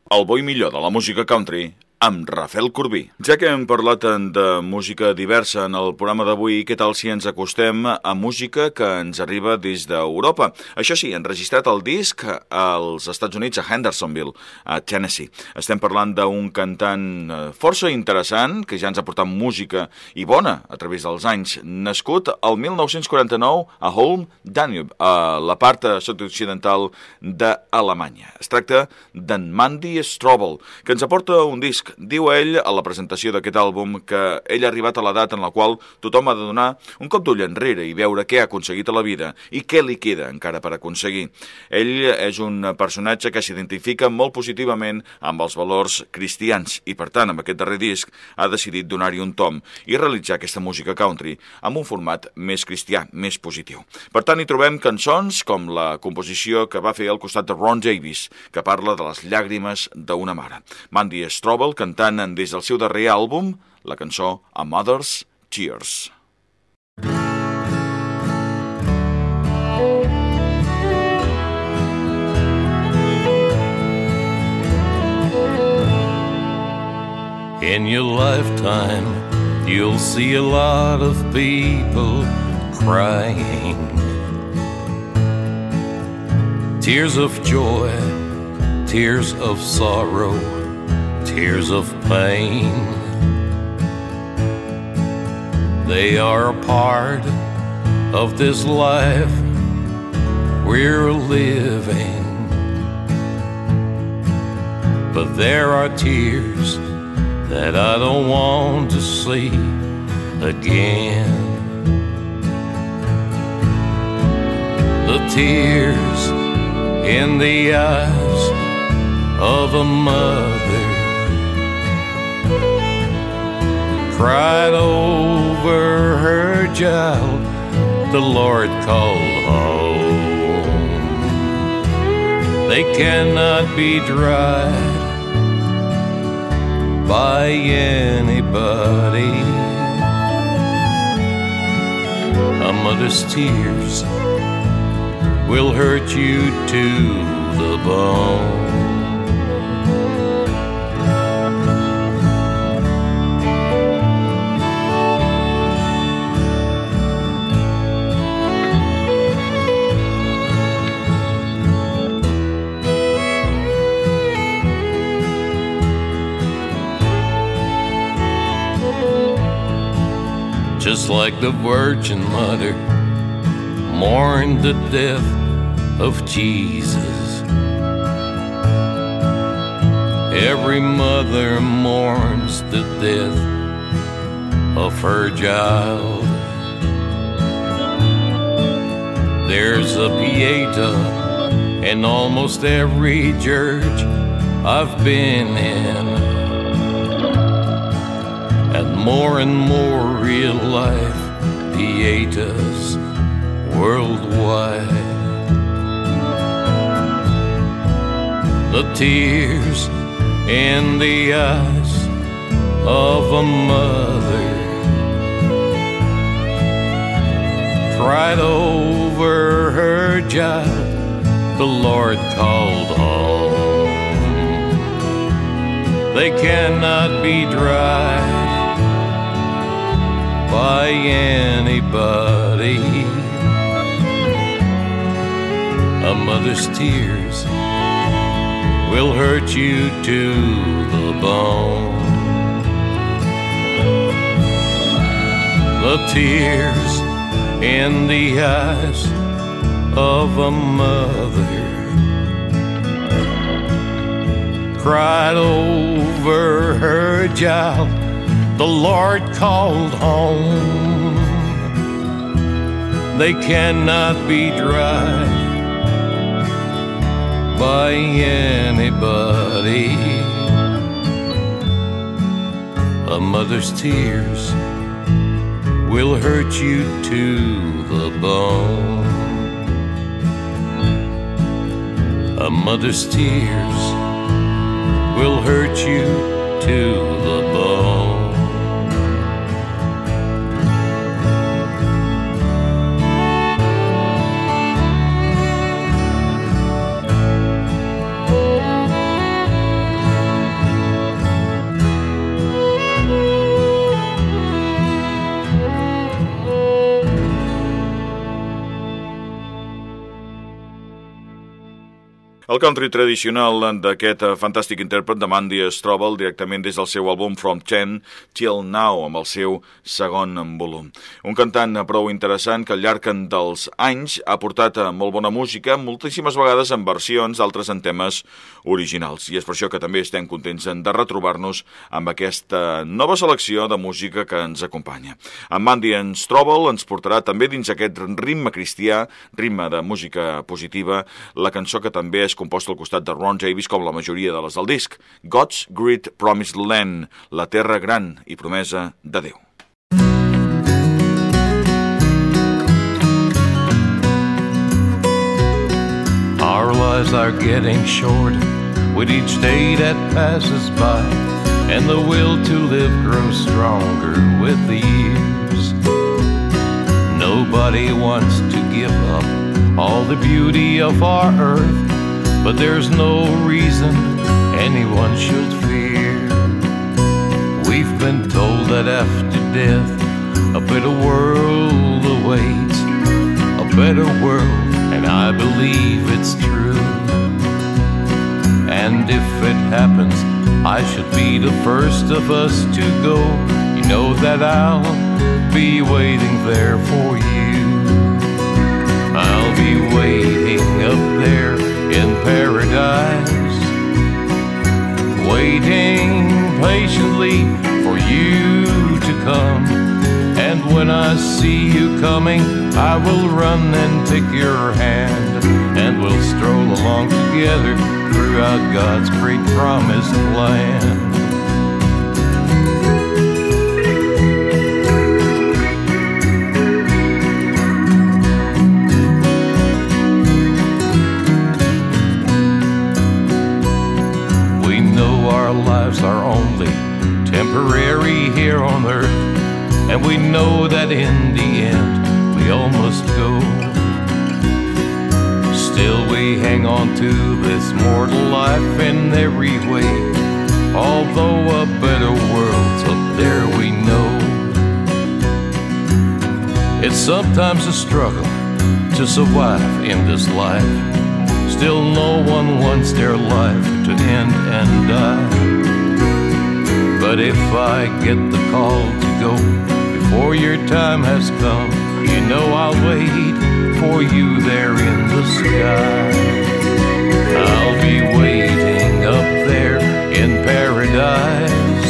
El bo i millor de la música country amb Rafael Corbí. Ja que hem parlat de música diversa en el programa d'avui, què tal si ens acostem a música que ens arriba des d'Europa? Això sí, enregistrat el disc als Estats Units, a Hendersonville, a Tennessee. Estem parlant d'un cantant força interessant, que ja ens ha portat música i bona a través dels anys. Nascut el 1949 a Holm, Danube, a la part sud-occidental d'Alemanya. Es tracta d'en Mandy Strobel, que ens aporta un disc. Diu ell a la presentació d'aquest àlbum que ell ha arribat a l'edat en la qual tothom ha de donar un cop d'ull enrere i veure què ha aconseguit a la vida i què li queda encara per aconseguir. Ell és un personatge que s'identifica molt positivament amb els valors cristians i, per tant, amb aquest darrer disc ha decidit donar-hi un tom i realitzar aquesta música country amb un format més cristià, més positiu. Per tant, hi trobem cançons com la composició que va fer al costat de Ron Davis, que parla de les llàgrimes d'una mare. Mandy Strobel cantant des del seu darrer àlbum la cançó A Mother's Tears. In your lifetime, you'll see a lot of people crying. Tears of joy, tears of sorrow, tears of pain. They are a part of this life we're living. But there are tears that I don't want to see again. The tears in the eyes of a mother cried over her child the Lord called home. They cannot be dried by anybody. A mother's tears will hurt you to the bone. Just like the Virgin Mother mourned the death of Jesus, every mother mourns the death of her child. There's a pieta in almost every church I've been in, and more real life pietas worldwide. The tears in the eyes of a mother cried over her child the Lord called home. They cannot be dried by anybody. A mother's tears will hurt you to the bone. The tears in the eyes of a mother cried over her child the Lord called home. They cannot be dried by anybody. A mother's tears will hurt you to the bone. A mother's tears will hurt you to the bone. El country tradicional d'aquest fantàstic intèrpret de Mandy Strobel directament des del seu àlbum From 10 Till Now, amb el seu segon volum. Un cantant prou interessant que al llarg dels anys ha portat molt bona música, moltíssimes vegades en versions, d'altres en temes originals. I és per això que també estem contents de retrobar-nos amb aquesta nova selecció de música que ens acompanya. En Mandy Strobel ens portarà també dins aquest ritme cristià, ritme de música positiva, la cançó que també és composta al costat de Ron Davis com la majoria de les del disc, God's Great Promised Land, la terra gran i promesa de Déu. Our lives are getting short with each day that passes by, and the will to live grows stronger with the years. Nobody wants to give up all the beauty of our earth, but there's no reason anyone should fear. We've been told that after death a better world awaits, a better world, and I believe it's true. And if it happens, I should be the first of us to go. You know that I'll be waiting there for you. I'll be waiting up there in paradise, waiting patiently for you to come. And when I see you coming, I will run and take your hand, and we'll stroll along together throughout God's great promised land. Lives are only temporary here on earth, and we know that in the end we all must go. Still we hang on to this mortal life in every way, although a better world's up there we know. It's sometimes a struggle to survive in this life. Still no one wants their life to end and die. But if I get the call to go before your time has come, you know I'll wait for you there in the sky. I'll be waiting up there in paradise,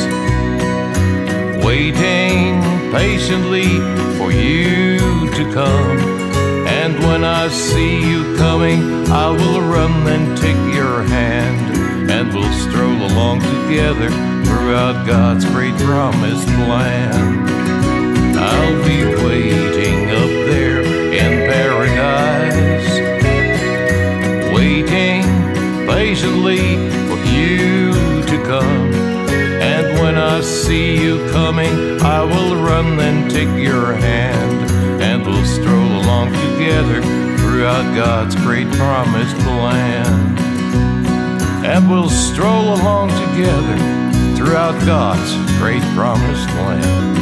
waiting patiently for you to come. And when I see you coming, I will run and take your hand, and we'll stroll along together throughout God's great promised land. I'll be waiting up there in paradise, waiting patiently for you to come. And when I see you coming, I will run and take your hand, and we'll stroll along together throughout God's great promised land. And we'll stroll along together throughout God's great promised land.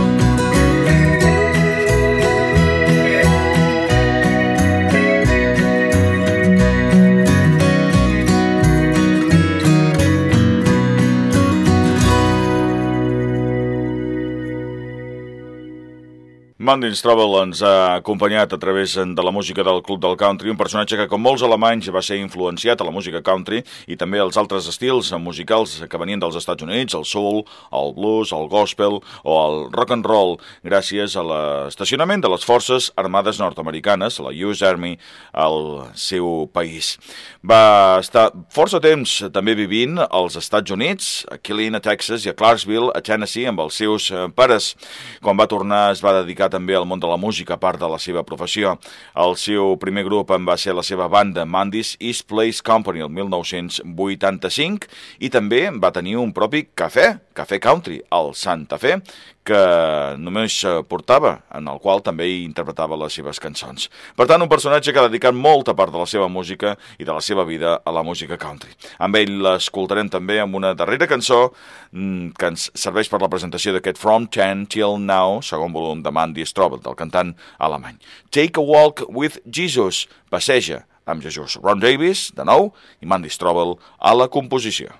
Mandy Strobel ens ha acompanyat a través de la música del Club del Country, un personatge que, com molts alemanys, va ser influenciat a la música country i també als altres estils musicals que venien dels Estats Units, el soul, el blues, el gospel o el rock and roll, gràcies a l'estacionament de les forces armades nord-americanes, la US Army, al seu país. Va estar força temps també vivint als Estats Units, a Killeen, a Texas, i a Clarksville, a Tennessee, amb els seus pares. Quan va tornar es va dedicar també al món de la música, a part de la seva professió. El seu primer grup en va ser la seva banda, Mandy's East Place Company, el 1985, i també va tenir un propi cafè country, el Santa Fe, que només portava, en el qual també hi interpretava les seves cançons. Per tant, un personatge que ha dedicat molta part de la seva música i de la seva vida a la música country. Amb ell l'escoltarem també amb una darrera cançó que ens serveix per la presentació d'aquest From 10 Till Now, segon volum de Mandy Strobel, del cantant alemany. Take a Walk with Jesus, passeja amb Jesús. Ron Davis, de nou, i Mandy Strobel a la composició.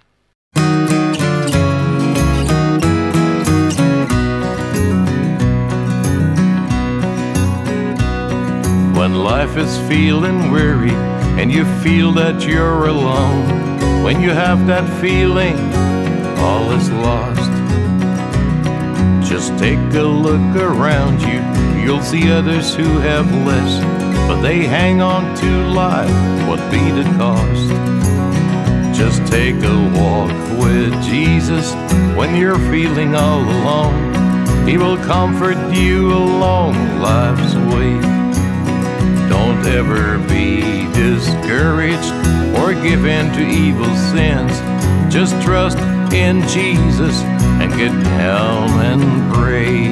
When life is feeling weary and you feel that you're alone, when you have that feeling all is lost, just take a look around you. You'll see others who have less, but they hang on to life, what be the cost? Just take a walk with Jesus when you're feeling all alone. He will comfort you along life's way. Don't ever be discouraged or give in to evil sins. Just trust in Jesus and get down and pray.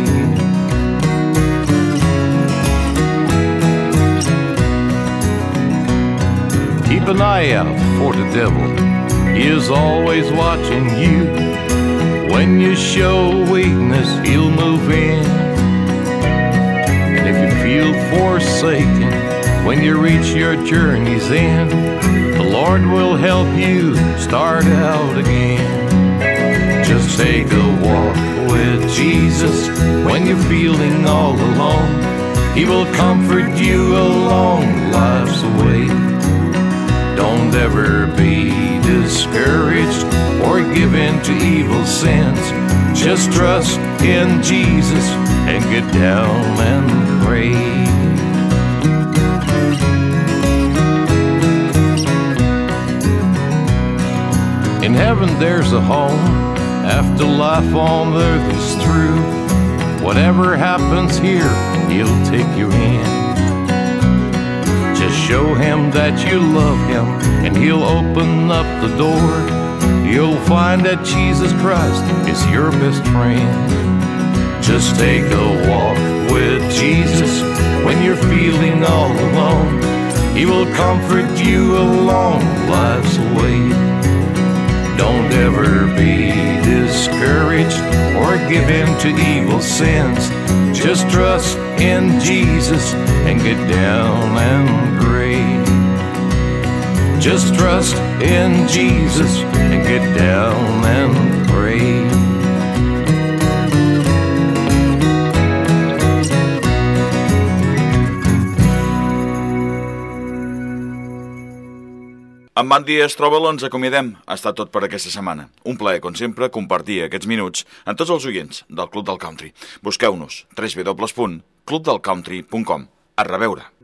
Keep an eye out for the devil. He is always watching you. When you show weakness, he'll move in. And if you feel forsaken, when you reach your journey's end, the Lord will help you start out again. Just take a walk with Jesus when you're feeling all alone. He will comfort you along life's way. Don't ever be discouraged or give in to evil sins. Just trust in Jesus and get down and pray. In heaven there's a home after life on earth is through. Whatever happens here, he'll take you in. Just show him that you love him and he'll open up the door. You'll find that Jesus Christ is your best friend. Just take a walk with Jesus when you're feeling all alone. He will comfort you along life's way. Don't ever be discouraged or give in to evil sins. Just trust in Jesus and get down and pray. Just trust in Jesus and get down and pray. Amb Mandy Strobel ens acomiadem. Ha estat tot per aquesta setmana. Un plaer, com sempre, compartir aquests minuts amb tots els oients del Club del Country. Busqueu-nos www.clubdelcountry.com. A reveure.